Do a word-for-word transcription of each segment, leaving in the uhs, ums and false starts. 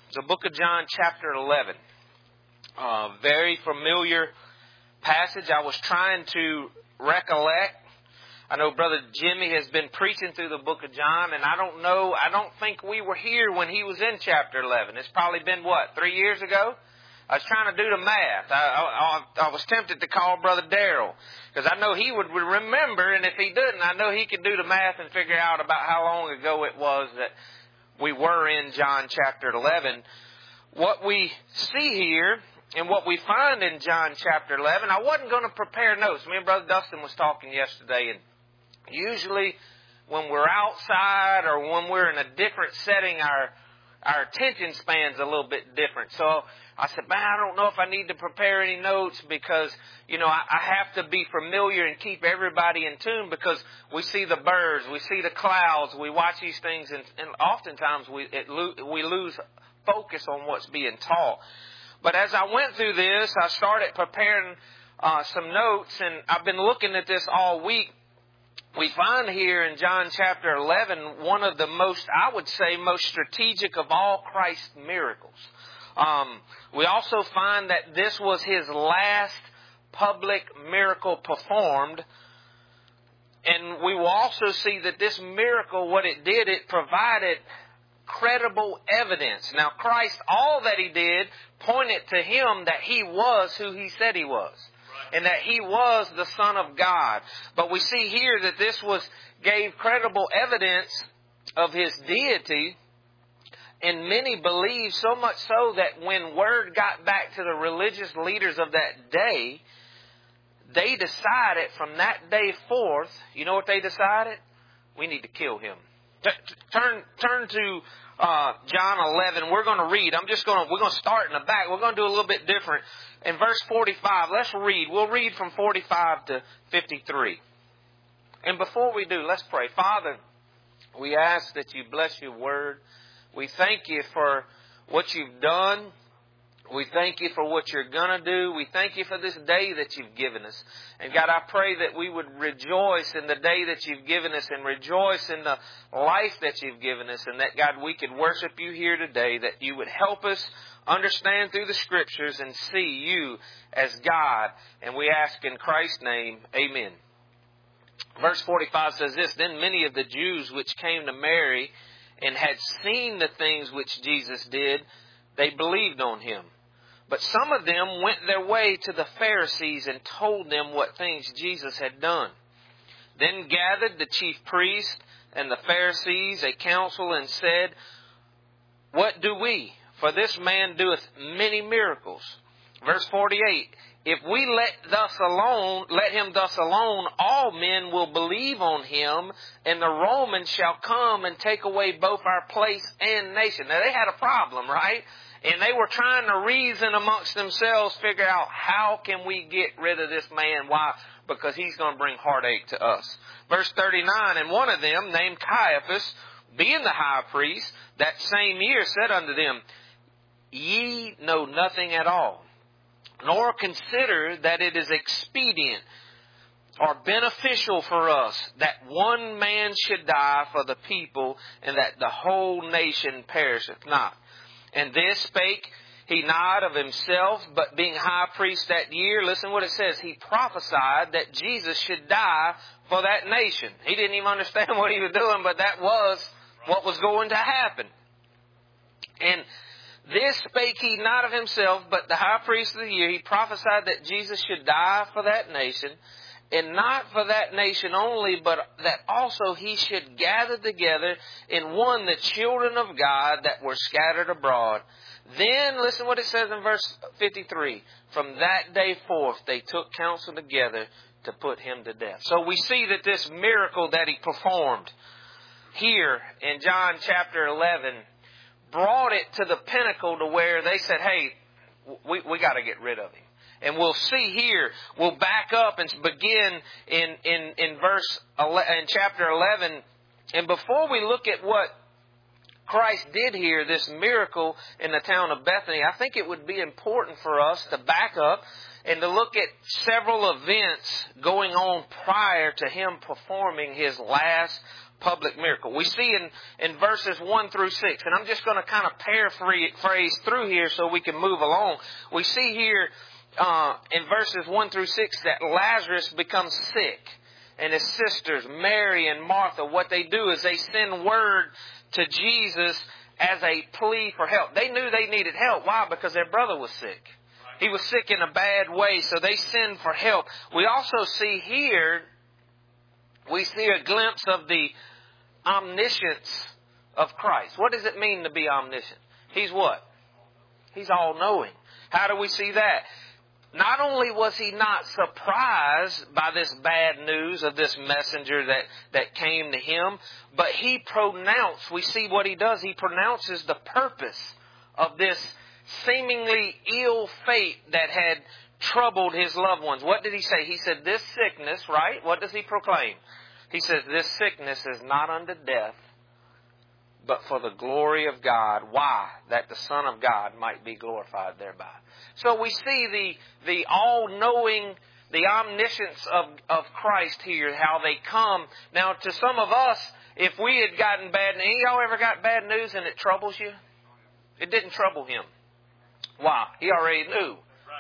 the book of John, chapter eleven. Uh, very familiar passage. I was trying to recollect. I know Brother Jimmy has been preaching through the book of John, and I don't know, I don't think we were here when he was in chapter eleven. It's probably been, what, three years ago? I was trying to do the math. I, I, I was tempted to call Brother Darrell, because I know he would remember, and if he didn't, I know he could do the math and figure out about how long ago it was that we were in John chapter eleven. What we see here and what we find in John chapter eleven, I wasn't going to prepare notes. Me and Brother Dustin was talking yesterday, and usually when we're outside or when we're in a different setting, our our attention span's a little bit different. So I said, man, I don't know if I need to prepare any notes because, you know, I, I have to be familiar and keep everybody in tune because we see the birds, we see the clouds, we watch these things, and, and oftentimes we it, we lose focus on what's being taught. But as I went through this, I started preparing uh, some notes, and I've been looking at this all week. We find here in John chapter eleven one of the most, I would say, most strategic of all Christ's miracles. Um, we also find that this was His last public miracle performed. And we will also see that this miracle, what it did, it provided credible evidence. Now, Christ, all that He did pointed to Him that He was who He said He was. And that He was the Son of God. But we see here that this was gave credible evidence of His deity. And many believe so much so that when word got back to the religious leaders of that day, they decided from that day forth, you know what they decided? We need to kill Him. T- turn, turn to uh, John eleven. We're going to read. I'm just going to, we're going to start in the back. We're going to do a little bit different. In verse forty-five, let's read. We'll read from forty-five to fifty-three. And before we do, let's pray. Father, we ask that You bless Your word. We thank You for what You've done. We thank You for what You're going to do. We thank You for this day that You've given us. And God, I pray that we would rejoice in the day that You've given us and rejoice in the life that You've given us. And that, God, we could worship You here today, that You would help us understand through the Scriptures and see You as God. And we ask in Christ's name, amen. Verse forty-five says this, Then many of the Jews which came to Mary and had seen the things which Jesus did, they believed on Him. But some of them went their way to the Pharisees and told them what things Jesus had done. Then gathered the chief priests and the Pharisees a council and said, What do we? For this man doeth many miracles. Verse forty-eight, If we let thus alone, let him thus alone, all men will believe on him, and the Romans shall come and take away both our place and nation. Now they had a problem, right? And they were trying to reason amongst themselves, figure out how can we get rid of this man? Why? Because he's going to bring heartache to us. Verse thirty-nine, And one of them, named Caiaphas, being the high priest, that same year said unto them, Ye know nothing at all, nor consider that it is expedient or beneficial for us that one man should die for the people, and that the whole nation perisheth not. And this spake he not of himself, but being high priest that year, listen what it says, he prophesied that Jesus should die for that nation. He didn't even understand what he was doing, but that was what was going to happen. And this spake he not of himself, but the high priest of the year, he prophesied that Jesus should die for that nation, and not for that nation only, but that also he should gather together in one the children of God that were scattered abroad. Then, listen what it says in verse fifty-three, From that day forth they took counsel together to put him to death. So we see that this miracle that he performed here in John chapter eleven brought it to the pinnacle to where they said, hey, we, we got to get rid of him. And we'll see here, we'll back up and begin in, in, in verse, in chapter eleven. And before we look at what Christ did here, this miracle in the town of Bethany, I think it would be important for us to back up and to look at several events going on prior to him performing his last public miracle. We see in, in verses one through six, and I'm just going to kind of paraphrase through here so we can move along. We see here uh, in verses one through six that Lazarus becomes sick. And his sisters, Mary and Martha, what they do is they send word to Jesus as a plea for help. They knew they needed help. Why? Because their brother was sick. He was sick in a bad way, so they send for help. We also see here, we see a glimpse of the omniscience of Christ. What does it mean to be omniscient? He's what? He's all-knowing. How do we see that? Not only was he not surprised by this bad news of this messenger that, that came to him, but he pronounced, we see what he does, he pronounces the purpose of this seemingly ill fate that had troubled his loved ones. What did he say? He said, this sickness, right? What does he proclaim? He says, this sickness is not unto death, but for the glory of God. Why? That the Son of God might be glorified thereby. So we see the the all-knowing, the omniscience of, of Christ here, how they come. Now, to some of us, if we had gotten bad news, y'all ever got bad news and it troubles you? It didn't trouble him. Why? He already knew.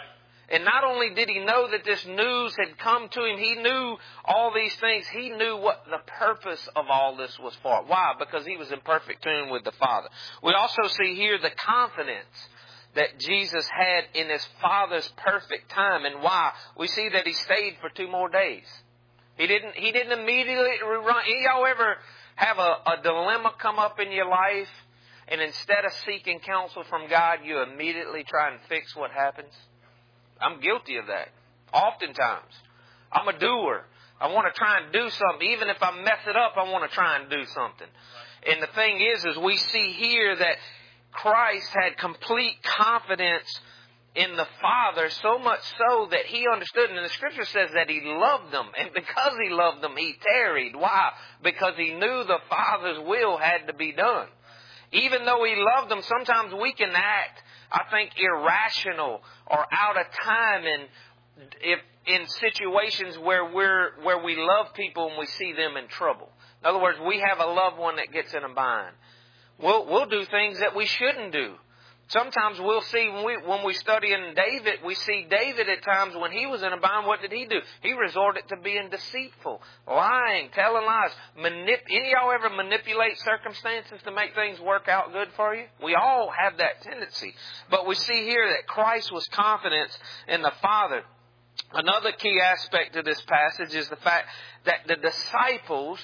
And not only did he know that this news had come to him, he knew all these things. He knew what the purpose of all this was for. Why? Because he was in perfect tune with the Father. We also see here the confidence that Jesus had in his Father's perfect time. And why? We see that he stayed for two more days. He didn't, he didn't immediately run. Y'all ever have a, a dilemma come up in your life, and instead of seeking counsel from God, you immediately try and fix what happens? I'm guilty of that. Oftentimes. I'm a doer. I want to try and do something. Even if I mess it up, I want to try and do something. And the thing is, is we see here that Christ had complete confidence in the Father, so much so that he understood. And the Scripture says that he loved them. And because he loved them, he tarried. Why? Because he knew the Father's will had to be done. Even though he loved them, sometimes we can act, I think, irrational or out of time in if in situations where we're where we love people and we see them in trouble. In other words, we have a loved one that gets in a bind. We'll we'll do things that we shouldn't do. Sometimes we'll see when we when we study in David, we see David at times when he was in a bind. What did he do? He resorted to being deceitful, lying, telling lies. Manip- Any of y'all ever manipulate circumstances to make things work out good for you? We all have that tendency. But we see here that Christ was confident in the Father. Another key aspect of this passage is the fact that the disciples,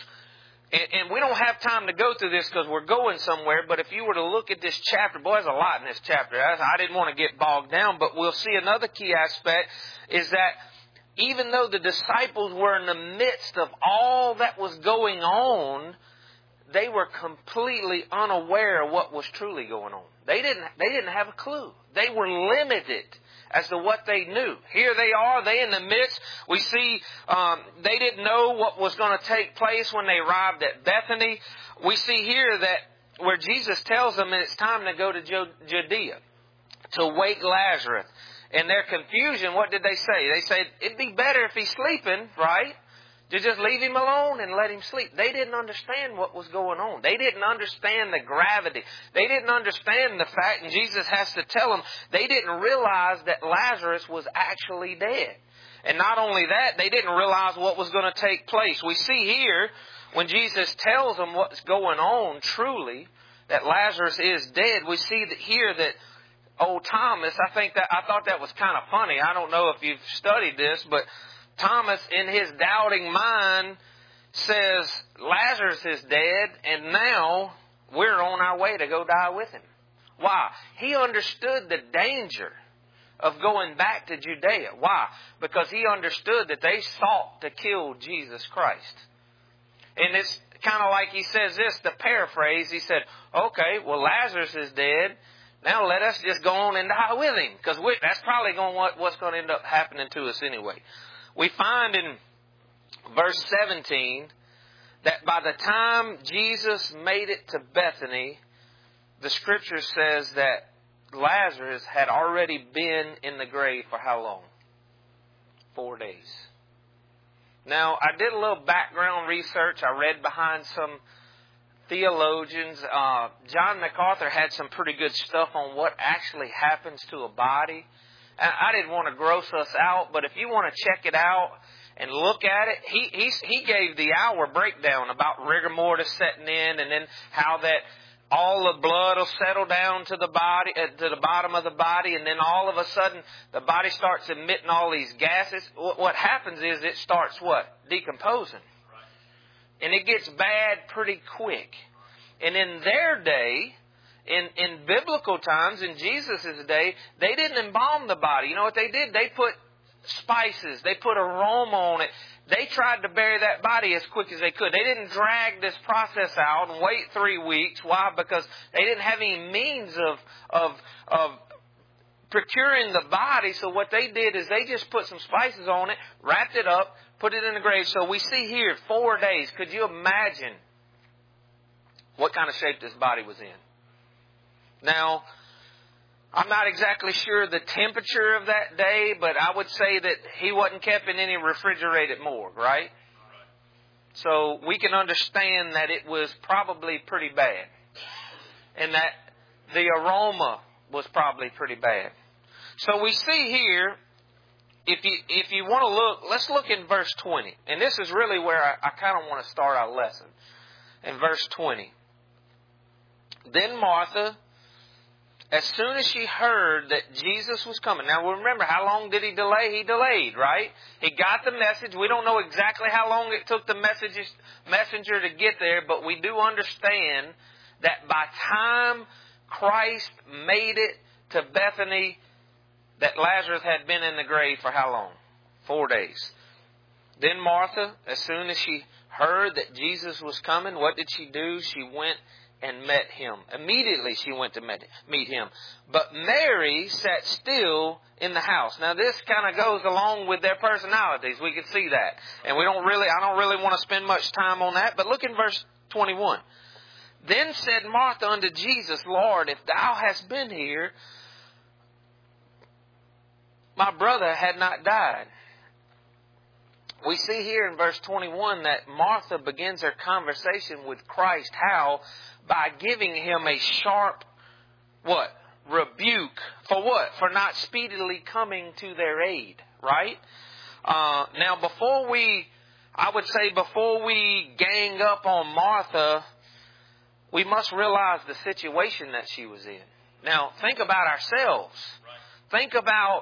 and we don't have time to go through this because we're going somewhere, but if you were to look at this chapter, boy, there's a lot in this chapter. I didn't want to get bogged down, but we'll see another key aspect is that even though the disciples were in the midst of all that was going on, they were completely unaware of what was truly going on. They didn't, they didn't have a clue. They were limited as to what they knew. Here they are, they in the midst. We see um, they didn't know what was going to take place when they arrived at Bethany. We see here that where Jesus tells them that it's time to go to Judea to wake Lazarus. In their confusion, what did they say? They said, it'd be better if he's sleeping, right? To just leave him alone and let him sleep. They didn't understand what was going on. They didn't understand the gravity. They didn't understand the fact, and Jesus has to tell them, they didn't realize that Lazarus was actually dead. And not only that, they didn't realize what was going to take place. We see here, when Jesus tells them what's going on truly, that Lazarus is dead, we see that here that old Thomas, I think that, I thought that was kind of funny. I don't know if you've studied this, but Thomas, in his doubting mind, says, Lazarus is dead, and now we're on our way to go die with him. Why? He understood the danger of going back to Judea. Why? Because he understood that they sought to kill Jesus Christ. And it's kind of like he says this, to paraphrase, he said, okay, well, Lazarus is dead. Now let us just go on and die with him, because that's probably going what, what's going to end up happening to us anyway. We find in verse seventeen that by the time Jesus made it to Bethany, the Scripture says that Lazarus had already been in the grave for how long? Four days. Now, I did a little background research. I read behind some theologians. Uh, John MacArthur had some pretty good stuff on what actually happens to a body. And I didn't want to gross us out, but if you want to check it out and look at it, he he, he gave the hour breakdown about rigor mortis setting in, and then how that all the blood will settle down to the body, uh, to the bottom of the body, and then all of a sudden the body starts emitting all these gases. What happens is it starts what? Decomposing. And it gets bad pretty quick. And in their day, in, in biblical times, in Jesus' day, they didn't embalm the body. You know what they did? They put spices. They put aroma on it. They tried to bury that body as quick as they could. They didn't drag this process out and wait three weeks. Why? Because they didn't have any means of, of, of procuring the body. So what they did is they just put some spices on it, wrapped it up, put it in the grave. So we see here four days. Could you imagine what kind of shape this body was in? Now, I'm not exactly sure the temperature of that day, but I would say that he wasn't kept in any refrigerated morgue, right? So we can understand that it was probably pretty bad. And that the aroma was probably pretty bad. So we see here, if you if you want to look, let's look in verse twenty. And this is really where I, I kind of want to start our lesson. In verse twenty. Then Martha, as soon as she heard that Jesus was coming. Now remember, how long did he delay? He delayed, right? He got the message. We don't know exactly how long it took the messages, messenger to get there, but we do understand that by time Christ made it to Bethany, that Lazarus had been in the grave for how long? Four days. Then Martha, as soon as she heard that Jesus was coming, what did she do? She went and met him. Immediately she went to meet him. But Mary sat still in the house. Now this kind of goes along with their personalities. We can see that. And we don't really, I don't really want to spend much time on that. But look in verse twenty-one. Then said Martha unto Jesus, Lord, if thou hast been here, my brother had not died. We see here in verse twenty-one that Martha begins her conversation with Christ. How? By giving him a sharp, what? Rebuke. For what? For not speedily coming to their aid. Right? Uh, now before we, I would say before we gang up on Martha, we must realize the situation that she was in. Now think about ourselves. Think about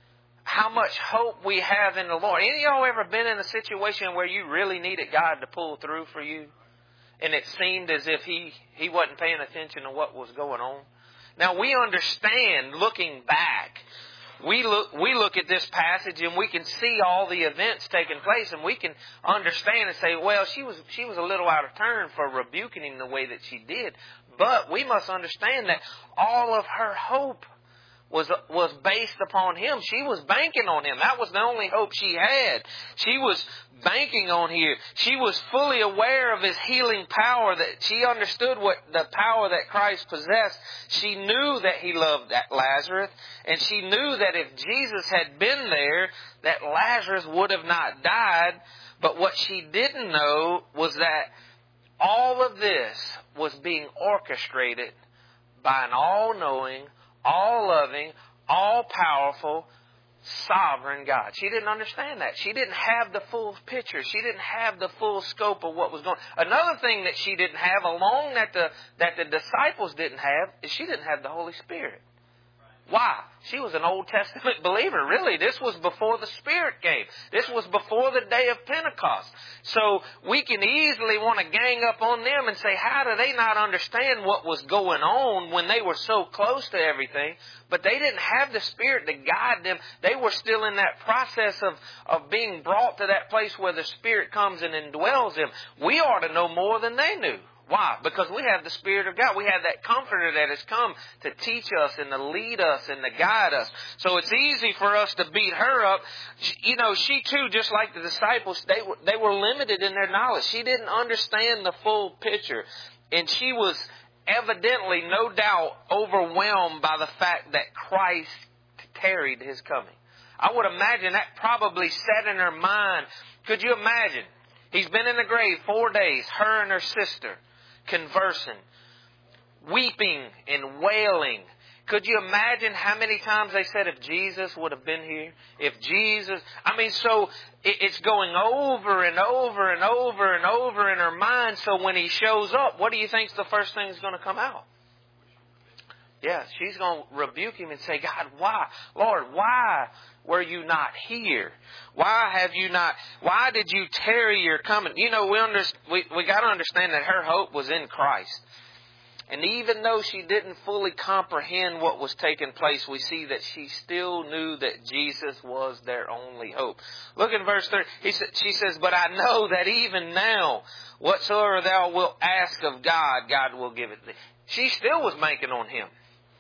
how much hope we have in the Lord. Any of y'all ever been in a situation where you really needed God to pull through for you? And it seemed as if He, he wasn't paying attention to what was going on? Now we understand, looking back, we look, we look at this passage and we can see all the events taking place, and we can understand and say, well, she was, she was a little out of turn for rebuking him the way that she did. But we must understand that all of her hope was was based upon him. She was banking on him. That was the only hope she had. She was banking on here. She was fully aware of his healing power, that she understood what the power that Christ possessed. She knew that he loved that Lazarus, and she knew that if Jesus had been there, that Lazarus would have not died. But what she didn't know was that all of this was being orchestrated by an all-knowing, all-loving, all-powerful, sovereign God. She didn't understand that. She didn't have the full picture. She didn't have the full scope of what was going on. Another thing that she didn't have, along that the that the disciples didn't have, is she didn't have the Holy Spirit. Why? She was an Old Testament believer. Really, this was before the Spirit came. This was before the day of Pentecost. So we can easily want to gang up on them and say, how do they not understand what was going on when they were so close to everything? But they didn't have the Spirit to guide them. They were still in that process of, of being brought to that place where the Spirit comes and indwells them. We ought to know more than they knew. Why? Because we have the Spirit of God. We have that Comforter that has come to teach us and to lead us and to guide us. So it's easy for us to beat her up. You know, she too, just like the disciples, they were, they were limited in their knowledge. She didn't understand the full picture. And she was evidently, no doubt, overwhelmed by the fact that Christ tarried His coming. I would imagine that probably set in her mind Could you imagine? He's been in the grave four days, her and her sister, conversing, weeping and wailing. Could you imagine how many times they said if Jesus would have been here? If Jesus... I mean, so it's going over and over and over and over in her mind. So when He shows up, what do you think's the first thing that's going to come out? Yeah, she's going to rebuke Him and say, God, why? Lord, why were you not here? Why have you not... Why did you tarry your coming? You know, we, under, we, we got to understand that her hope was in Christ. And even though she didn't fully comprehend what was taking place, we see that she still knew that Jesus was their only hope. Look in verse thirty. He sa- she says, but I know that even now, whatsoever thou wilt ask of God, God will give it thee. She still was banking on Him.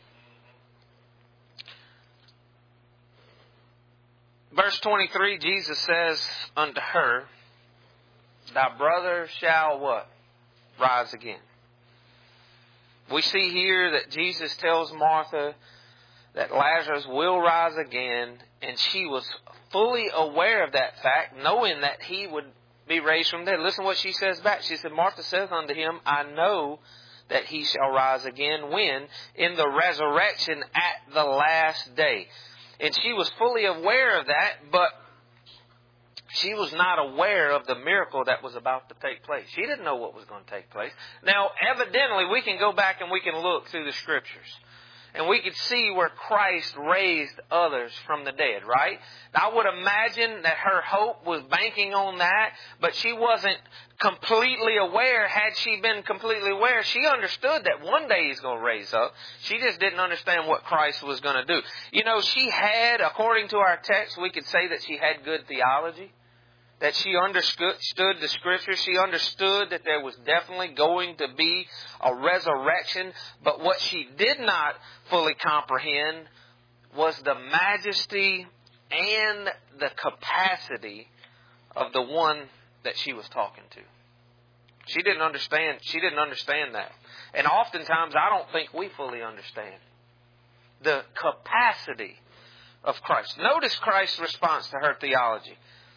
Verse twenty-three, Jesus says unto her, thy brother shall what? Rise again. We see here that Jesus tells Martha that Lazarus will rise again, and she was fully aware of that fact, knowing that he would be raised from the dead. Listen to what she says back. She said, Martha saith unto him, I know that he shall rise again when? In the resurrection at the last day. And she was fully aware of that, but she was not aware of the miracle that was about to take place. She didn't know what was going to take place. Now, evidently, we can go back and we can look through the Scriptures. And we could see where Christ raised others from the dead, right? I would imagine that her hope was banking on that, but she wasn't completely aware. Had she been completely aware, she understood that one day He's going to raise up. She just didn't understand what Christ was going to do. You know, she had, according to our text, we could say that she had good theology. That she understood the Scriptures. She understood that there was definitely going to be a resurrection. But what she did not fully comprehend was the majesty and the capacity of the one that she was talking to. She didn't understand. She didn't understand that. And oftentimes I don't think we fully understand the capacity of Christ. Notice Christ's response to her theology.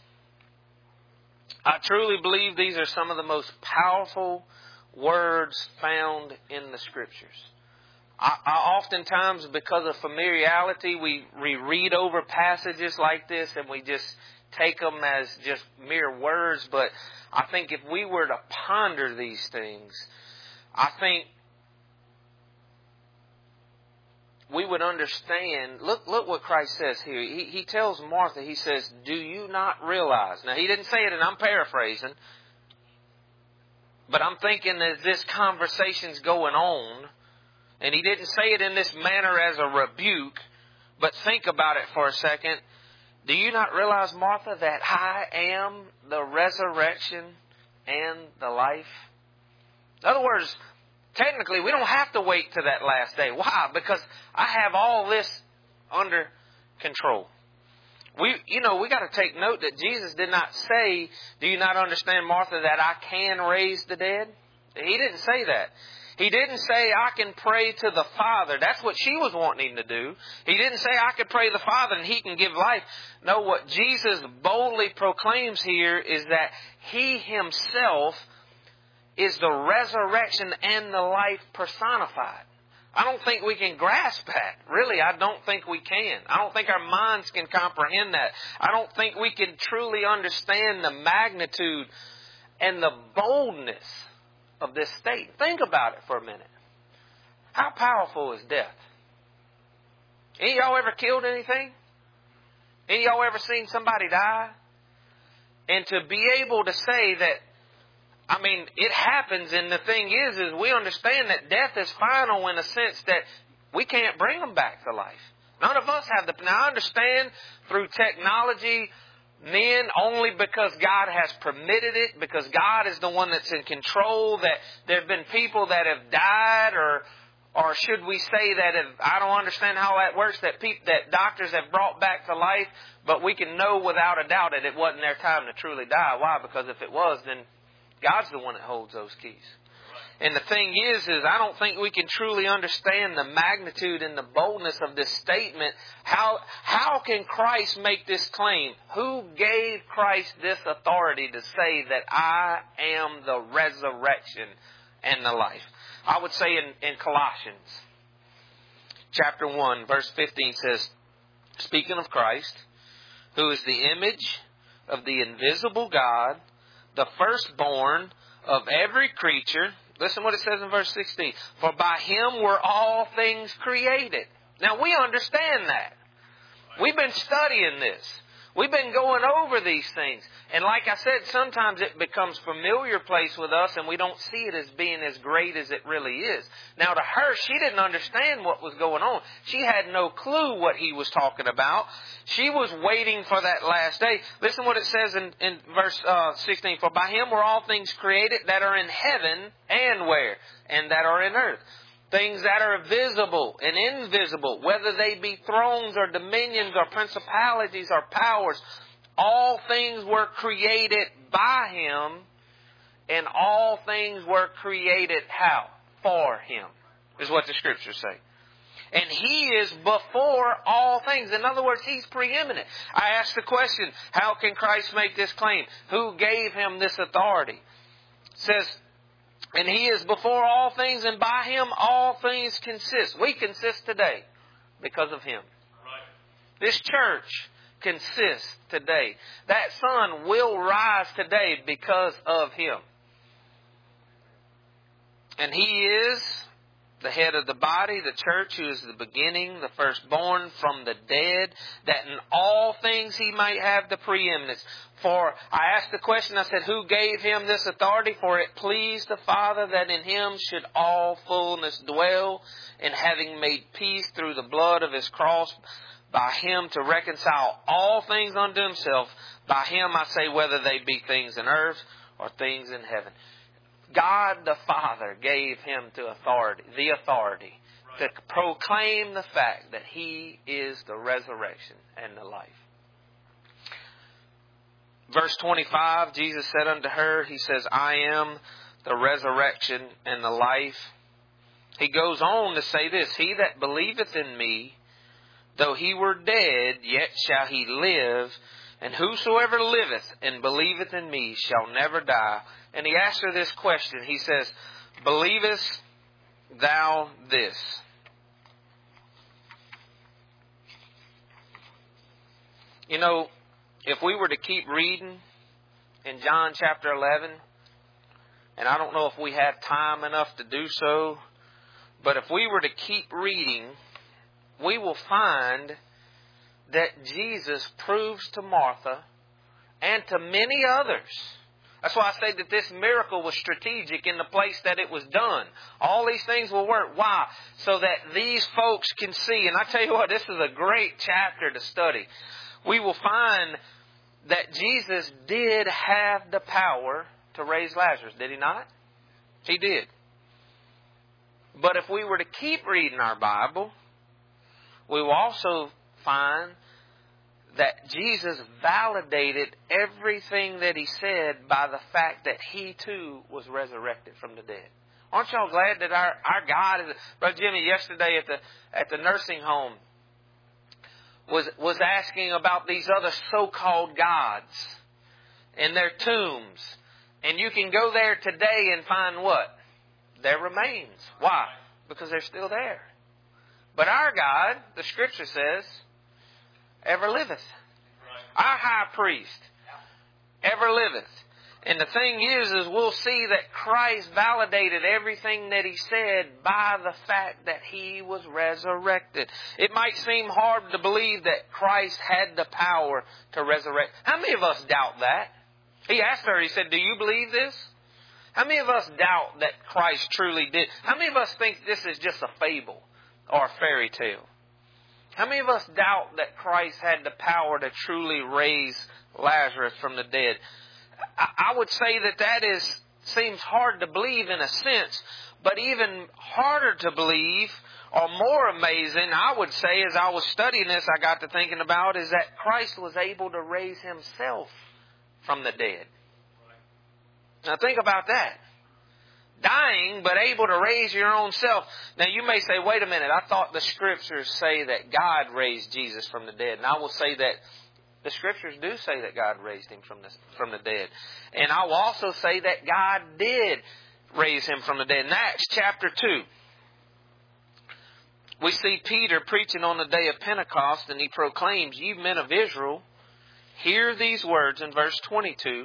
I truly believe these are some of the most powerful words found in the Scriptures. I, I oftentimes, because of familiarity, we, we read over passages like this and we just take them as just mere words. But I think if we were to ponder these things, I think we would understand. Look, look what Christ says here. He, he tells Martha, He says, do you not realize? Now, He didn't say it, and I'm paraphrasing. But I'm thinking that this conversation's going on, and He didn't say it in this manner as a rebuke, but think about it for a second. Do you not realize, Martha, that I am the resurrection and the life? In other words, technically, we don't have to wait to that last day. Why? Because I have all this under control. We, you know, we got to take note that Jesus did not say, do you not understand, Martha, that I can raise the dead? He didn't say that. He didn't say I can pray to the Father. That's what she was wanting to do. He didn't say I could pray to the Father and He can give life. No, what Jesus boldly proclaims here is that He Himself is the resurrection and the life personified. I don't think we can grasp that. Really, I don't think we can. I don't think our minds can comprehend that. I don't think we can truly understand the magnitude and the boldness of this state. Think about it for a minute. How powerful is death? Any of y'all ever killed anything? Any of y'all ever seen somebody die? And to be able to say that, I mean, it happens, and the thing is, is we understand that death is final in a sense that we can't bring them back to life. None of us have the... Now, I understand through technology, men, only because God has permitted it, because God is the one that's in control, that there have been people that have died, or or should we say that, if, I don't understand how that works, that people, that doctors have brought back to life, but we can know without a doubt that it wasn't their time to truly die. Why? Because if it was, then God's the one that holds those keys. And the thing is, is I don't think we can truly understand the magnitude and the boldness of this statement. How, how can Christ make this claim? Who gave Christ this authority to say that I am the resurrection and the life? I would say in, in Colossians chapter one, verse fifteen says, speaking of Christ, who is the image of the invisible God, the firstborn of every creature. Listen what it says in verse sixteen. For by Him were all things created. Now we understand that. We've been studying this. We've been going over these things. And like I said, sometimes it becomes familiar place with us and we don't see it as being as great as it really is. Now to her, she didn't understand what was going on. She had no clue what he was talking about. She was waiting for that last day. Listen what it says in, in verse uh, sixteen. For by Him were all things created that are in heaven and where? And that are in earth. Things that are visible and invisible, whether they be thrones or dominions or principalities or powers, all things were created by Him, and all things were created how? For Him, is what the Scriptures say. And He is before all things. In other words, He's preeminent. I asked the question, how can Christ make this claim? Who gave Him this authority? It says, and He is before all things, and by Him all things consist. We consist today because of Him. Right. This church consists today. That sun will rise today because of Him. And He is the head of the body, the church, who is the beginning, the firstborn from the dead, that in all things He might have the preeminence. For I asked the question, I said, who gave Him this authority? For it pleased the Father that in Him should all fullness dwell, and having made peace through the blood of His cross, by Him to reconcile all things unto Himself. By Him I say, whether they be things in earth or things in heaven. God the Father gave Him to authority, the authority to proclaim the fact that He is the resurrection and the life. Verse twenty-five, Jesus said unto her, He says, I am the resurrection and the life. He goes on to say this, He that believeth in me, though he were dead, yet shall he live. And whosoever liveth and believeth in me shall never die. And He asked her this question. He says, believest thou this? You know, if we were to keep reading in John chapter eleven, and I don't know if we have time enough to do so, but if we were to keep reading, we will find that Jesus proves to Martha and to many others. That's why I say that this miracle was strategic in the place that it was done. All these things will work. Why? So that these folks can see. And I tell you what, this is a great chapter to study. We will find that Jesus did have the power to raise Lazarus. Did He not? He did. But if we were to keep reading our Bible, we will also find that Jesus validated everything that He said by the fact that He too was resurrected from the dead. Aren't y'all glad that our, our God is... Brother Jimmy, yesterday at the at the nursing home was was asking about these other so-called gods and their tombs. And you can go there today and find what? Their remains. Why? Because they're still there. But our God, the Scripture says, ever liveth. Right. Our high priest ever liveth. And the thing is, is we'll see that Christ validated everything that He said by the fact that He was resurrected. It might seem hard to believe that Christ had the power to resurrect. How many of us doubt that? He asked her, He said, do you believe this? How many of us doubt that Christ truly did? How many of us think this is just a fable or a fairy tale? How many of us doubt that Christ had the power to truly raise Lazarus from the dead? I would say that that is seems hard to believe in a sense, but even harder to believe or more amazing, I would say, as I was studying this, I got to thinking about, is that Christ was able to raise Himself from the dead. Now think about that. dying, but able to raise your own self. Now you may say, wait a minute, I thought the Scriptures say that God raised Jesus from the dead. And I will say that the Scriptures do say that God raised Him from the, from the dead. And I will also say that God did raise Him from the dead. In Acts chapter two, we see Peter preaching on the day of Pentecost, and he proclaims, "Ye men of Israel, hear these words," in verse twenty-two.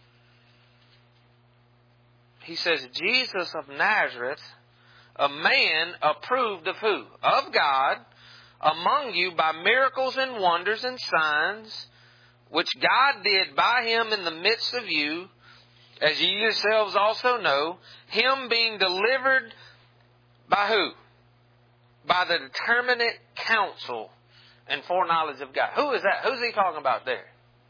He says, "Jesus of Nazareth, a man approved of who? Of God, among you by miracles and wonders and signs, which God did by Him in the midst of you, as ye yourselves also know, Him being delivered by who? By the determinate counsel and foreknowledge of God." Who is that? Who's he talking about there?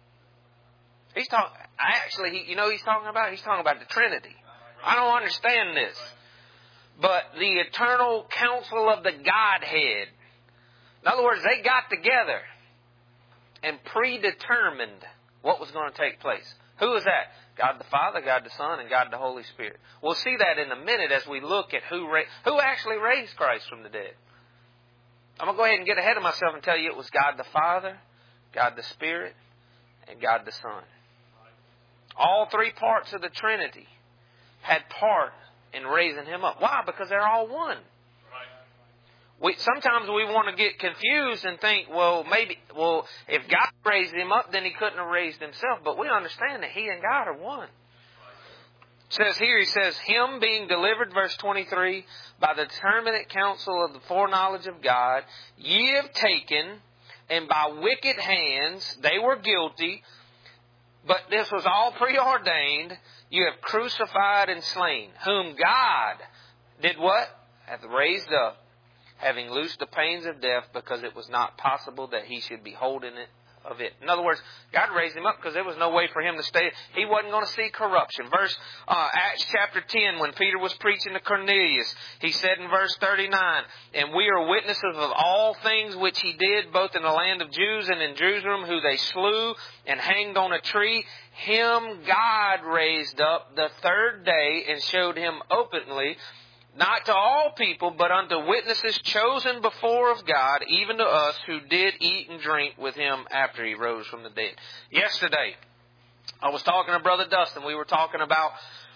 He's talking, actually, he, you know who he's talking about? He's talking about the Trinity. I don't understand this. But the eternal counsel of the Godhead. In other words, they got together and predetermined what was going to take place. Who is that? God the Father, God the Son, and God the Holy Spirit. We'll see that in a minute as we look at who ra- who actually raised Christ from the dead. I'm going to go ahead and get ahead of myself and tell you it was God the Father, God the Spirit, and God the Son. All three parts of the Trinity had part in raising Him up. Why? Because they're all one. We, sometimes we want to get confused and think, well, maybe, well, if God raised Him up, then He couldn't have raised Himself. But we understand that He and God are one. It says here, He says, "Him being delivered," verse twenty-three, "by the determinate counsel of the foreknowledge of God, ye have taken, and by wicked hands they were guilty, but this was all preordained, you have crucified and slain, whom God did what? Hath raised up, having loosed the pains of death, because it was not possible that He should be holding it of it." In other words, God raised Him up because there was no way for Him to stay. He wasn't going to see corruption. Verse uh, Acts chapter ten, when Peter was preaching to Cornelius, he said in verse thirty-nine, "And we are witnesses of all things which He did, both in the land of Jews and in Jerusalem, who they slew and hanged on a tree. Him God raised up the third day and showed Him openly, not to all people, but unto witnesses chosen before of God, even to us who did eat and drink with Him after He rose from the dead." Yesterday, I was talking to Brother Dustin. We were talking about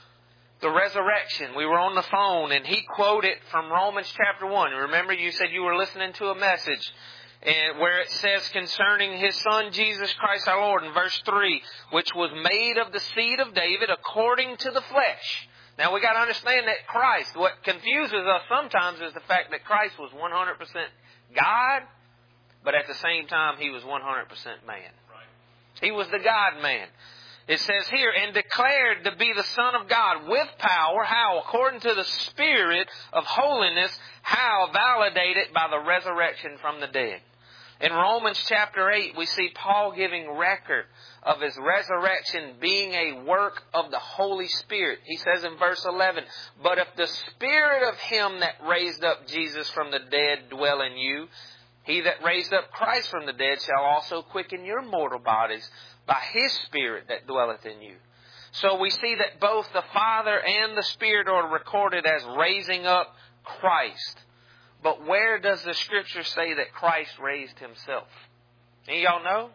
the resurrection. We were on the phone, and he quoted from Romans chapter one. Remember, you said you were listening to a message and where it says concerning His Son, Jesus Christ our Lord, in verse three, "which was made of the seed of David according to the flesh." Now we got to understand that Christ, what confuses us sometimes is the fact that Christ was one hundred percent God, but at the same time He was one hundred percent man. Right. He was the God-man. It says here, "and declared to be the Son of God with power," how? "According to the Spirit of holiness," how? "Validated by the resurrection from the dead." In Romans chapter eight, we see Paul giving record of His resurrection being a work of the Holy Spirit. He says in verse eleven, "But if the Spirit of Him that raised up Jesus from the dead dwell in you, He that raised up Christ from the dead shall also quicken your mortal bodies by His Spirit that dwelleth in you." So we see that both the Father and the Spirit are recorded as raising up Christ. But where does the Scripture say that Christ raised Himself? Any of y'all know?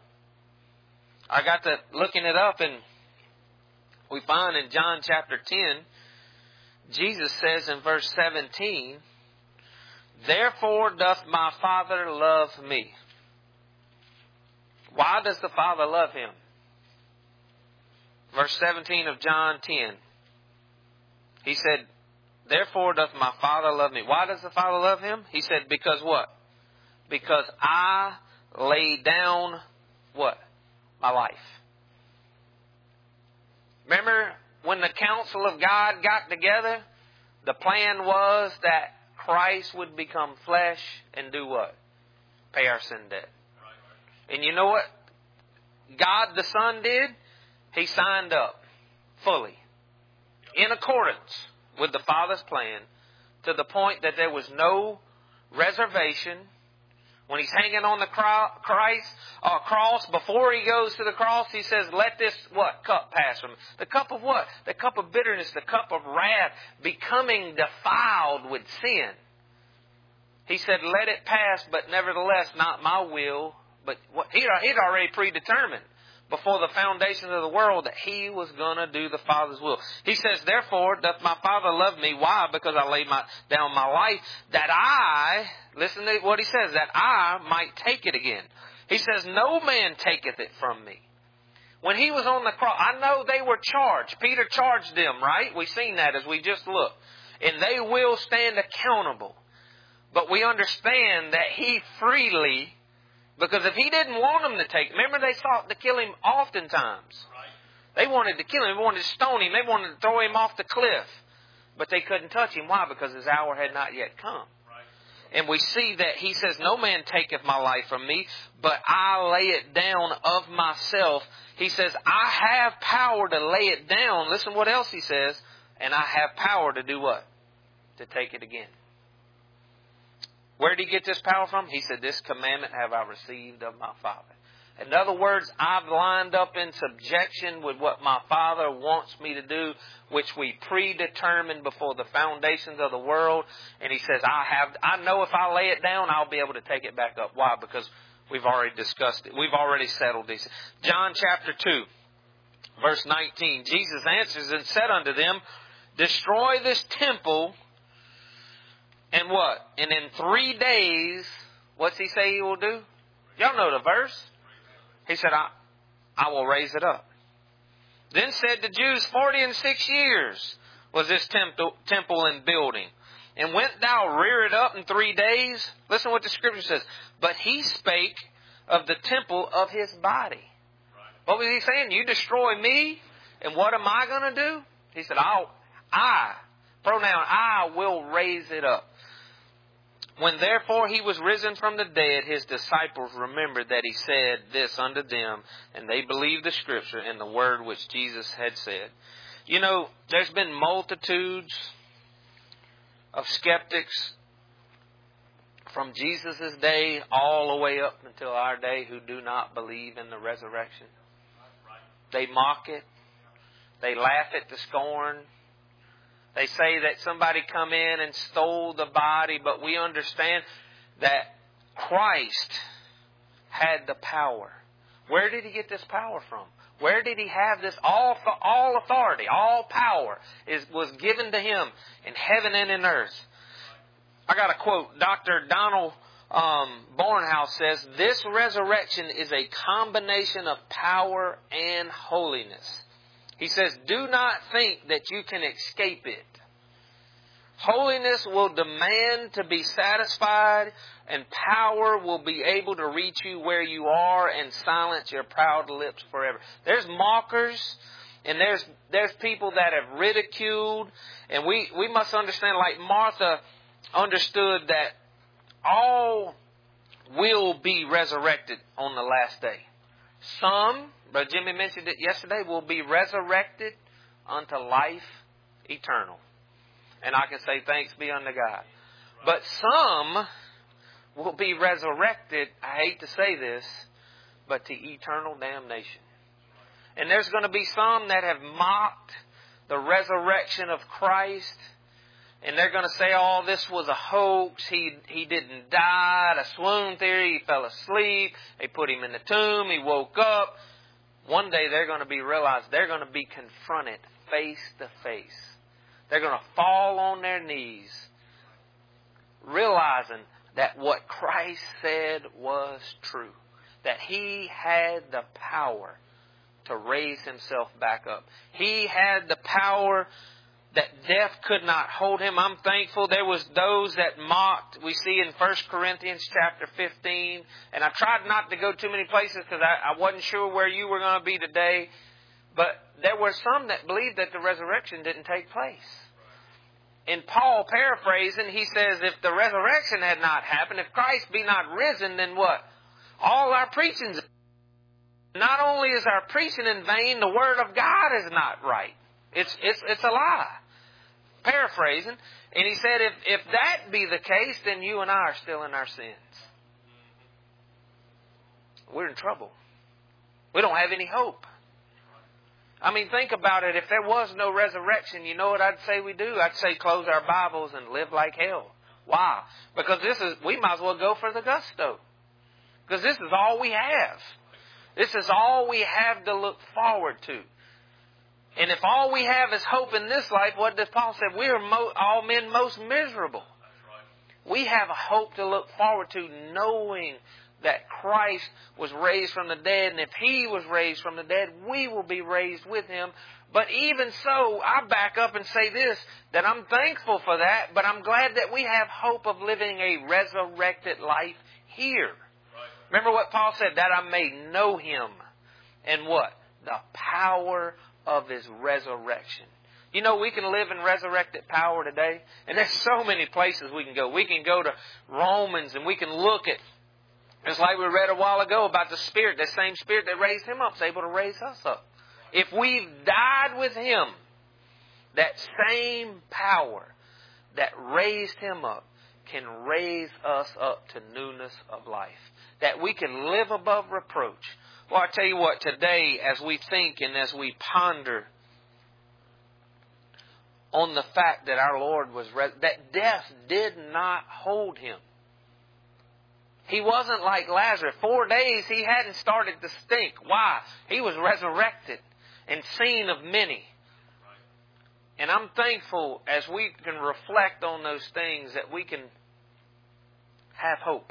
I got to looking it up, and we find in John chapter ten, Jesus says in verse seventeen, "Therefore doth my Father love me." Why does the Father love Him? Verse seventeen of John ten. He said, "Therefore doth my Father love me." Why does the Father love Him? He said, because what? "Because I lay down," what? "My life." Remember when the council of God got together? The plan was that Christ would become flesh and do what? Pay our sin debt. And you know what God the Son did? He signed up fully in accordance with the Father's plan, to the point that there was no reservation When he's hanging on the Christ uh, cross, before he goes to the cross, he says, let this, what, cup pass from me. The cup of what? The cup of bitterness, the cup of wrath, becoming defiled with sin. He said, let it pass, but nevertheless, not my will. But what, he'd, he'd already predetermined before the foundations of the world that he was going to do the Father's will. He says, therefore, doth my Father love me. Why? Because I lay my, down my life, that I, listen to what he says, that I might take it again. He says, no man taketh it from me. When he was on the cross, I know they were charged. Peter charged them, right? We've seen that as we just looked. And they will stand accountable. But we understand that he freely, because if he didn't want them to take, remember they sought to kill him oftentimes. They wanted to kill him. They wanted to stone him. They wanted to throw him off the cliff. But they couldn't touch him. Why? Because his hour had not yet come. And we see that he says, no man taketh my life from me, but I lay it down of myself. He says, I have power to lay it down. Listen what else he says. And I have power to do what? To take it again. Where did he get this power from? He said, this commandment have I received of my Father. In other words, I've lined up in subjection with what my Father wants me to do, which we predetermined before the foundations of the world. And he says, I have, I know if I lay it down, I'll be able to take it back up. Why? Because we've already discussed it. We've already settled this. John chapter two, verse nineteen. Jesus answers and said unto them, destroy this temple. And what? And in three days, what's he say he will do? Y'all know the verse. He said, I, I will raise it up. Then said the Jews, forty and six years was this temple, temple in building. And went thou rear it up in three days? Listen what the scripture says. But he spake of the temple of his body. What was he saying? You destroy me, and what am I going to do? He said, I'll, I, pronoun I, will raise it up. When therefore he was risen from the dead, his disciples remembered that he said this unto them, and they believed the scripture and the word which Jesus had said. You know, there's been multitudes of skeptics from Jesus' day all the way up until our day who do not believe in the resurrection. They mock it. They laugh it to scorn. They say that somebody come in and stole the body, but we understand that Christ had the power. Where did he get this power from? Where did he have this? All, all authority, all power is, was given to him in heaven and in earth. I got a quote. Doctor Donald um, Barnhouse says, this resurrection is a combination of power and holiness. He says, do not think that you can escape it. Holiness will demand to be satisfied, and power will be able to reach you where you are and silence your proud lips forever. There's mockers, and there's there's people that have ridiculed, and we, we must understand, like Martha understood that all will be resurrected on the last day. Some, Brother Jimmy mentioned it yesterday, will be resurrected unto life eternal. And I can say thanks be unto God. But some will be resurrected, I hate to say this, but to eternal damnation. And there's going to be some that have mocked the resurrection of Christ. And they're going to say, oh, this was a hoax. He he didn't die. A swoon theory. He fell asleep. They put him in the tomb. He woke up. One day they're going to be realized. They're going to be confronted face to face. They're going to fall on their knees, realizing that what Christ said was true. That he had the power to raise himself back up. He had the power that death could not hold him. I'm thankful there was those that mocked. We see in First Corinthians chapter fifteen. And I tried not to go too many places because I, I wasn't sure where you were going to be today. But there were some that believed that the resurrection didn't take place. In Paul paraphrasing, he says, if the resurrection had not happened, if Christ be not risen, then what? All our preaching, not only is our preaching in vain, the word of God is not right. It's it's it's a lie. Paraphrasing. And he said, if, if that be the case, then you and I are still in our sins. we're in trouble. We don't have any hope. I mean, think about it. If there was no resurrection, you know what I'd say we do? I'd say close our Bibles and live like hell. Why? Because this is, we might as well go for the gusto. Because this is all we have. This is all we have to look forward to. And if all we have is hope in this life, what does Paul say? We are mo- all men most miserable. We have a hope to look forward to, knowing that Christ was raised from the dead. And if He was raised from the dead, we will be raised with Him. But even so, I back up and say this, that I'm thankful for that, but I'm glad that we have hope of living a resurrected life here. Right. Remember what Paul said, that I may know Him. And what? The power of His resurrection. You know, we can live in resurrected power today. And there's so many places we can go. We can go to Romans and we can look at, just like we read a while ago about the Spirit, the same Spirit that raised Him up is able to raise us up. If we've died with Him, that same power that raised Him up can raise us up to newness of life. That we can live above reproach. Well, I tell you what, today as we think and as we ponder on the fact that our Lord was, res- that death did not hold Him. He wasn't like Lazarus. Four days he hadn't started to stink. Why? He was resurrected and seen of many. And I'm thankful as we can reflect on those things that we can have hope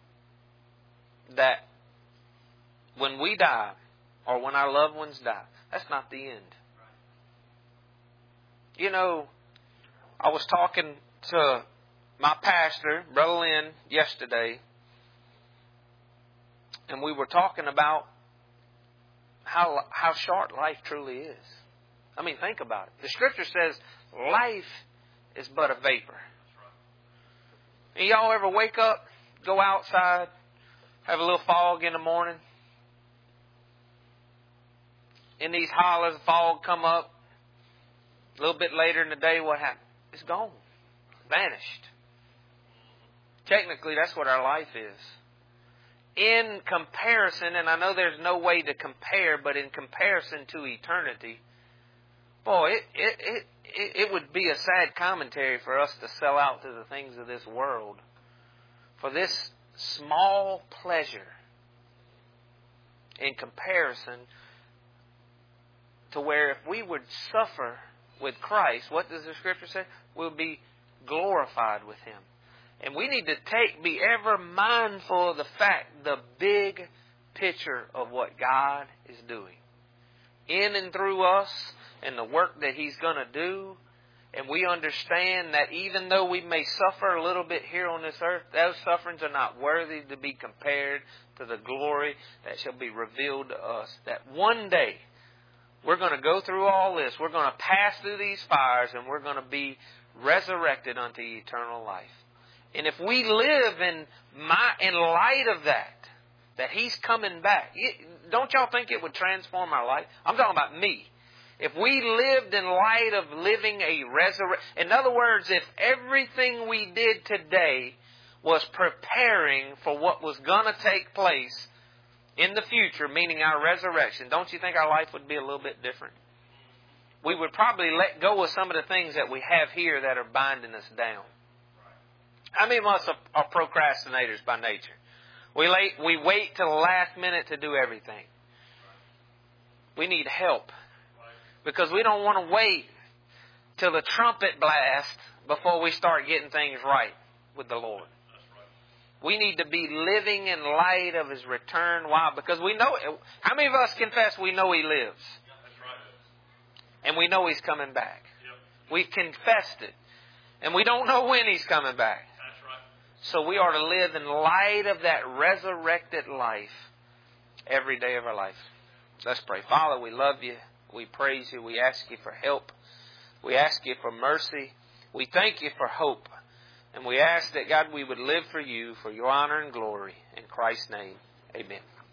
that when we die or when our loved ones die, that's not the end. You know, I was talking to my pastor, Brother Lynn, yesterday, and we were talking about how how short life truly is. I mean, think about it. The Scripture says life is but a vapor. And y'all ever wake up, go outside, have a little fog in the morning? In these hollers, fog come up. A little bit later in the day, what happened? It's gone. Vanished. Technically, that's what our life is. In comparison, and I know there's no way to compare, but in comparison to eternity, boy, it, it, it, it, it would be a sad commentary for us to sell out to the things of this world for this small pleasure in comparison to where if we would suffer with Christ, what does the Scripture say? We'll be glorified with Him. And we need to take, be ever mindful of the fact, the big picture of what God is doing in and through us and the work that He's going to do. And we understand that even though we may suffer a little bit here on this earth, those sufferings are not worthy to be compared to the glory that shall be revealed to us. That one day we're going to go through all this. We're going to pass through these fires and we're going to be resurrected unto eternal life. And if we live in my, in light of that, that He's coming back, don't y'all think it would transform our life? I'm talking about me. If we lived in light of living a resurrection, in other words, if everything we did today was preparing for what was going to take place in the future, meaning our resurrection, don't you think our life would be a little bit different? We would probably let go of some of the things that we have here that are binding us down. How many of us are, are procrastinators by nature? We late, we wait till the last minute to do everything. We need help. Because we don't want to wait till the trumpet blast before we start getting things right with the Lord. We need to be living in light of His return. Why? Because we know it. How many of us confess we know He lives? And we know He's coming back. We've confessed it. And we don't know when He's coming back. So we are to live in light of that resurrected life every day of our life. Let's pray. Father, we love You. We praise You. We ask You for help. We ask You for mercy. We thank You for hope. And we ask that, God, we would live for You, for Your honor and glory. In Christ's name, amen.